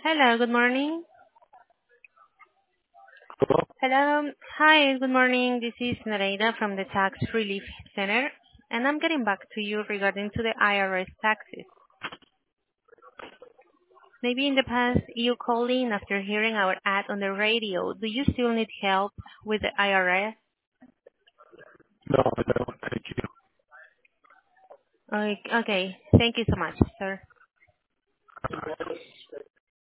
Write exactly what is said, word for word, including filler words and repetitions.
Hello, good morning. Hello? Hello. Hi, good morning. This is Nereida from the Tax Relief Center, and I'm getting back to you regarding to the I R S taxes. Maybe in the past you called in after hearing our ad on the radio. Do you still need help with the I R S? No, I don't. Thank you. Okay, okay. Thank you so much, sir.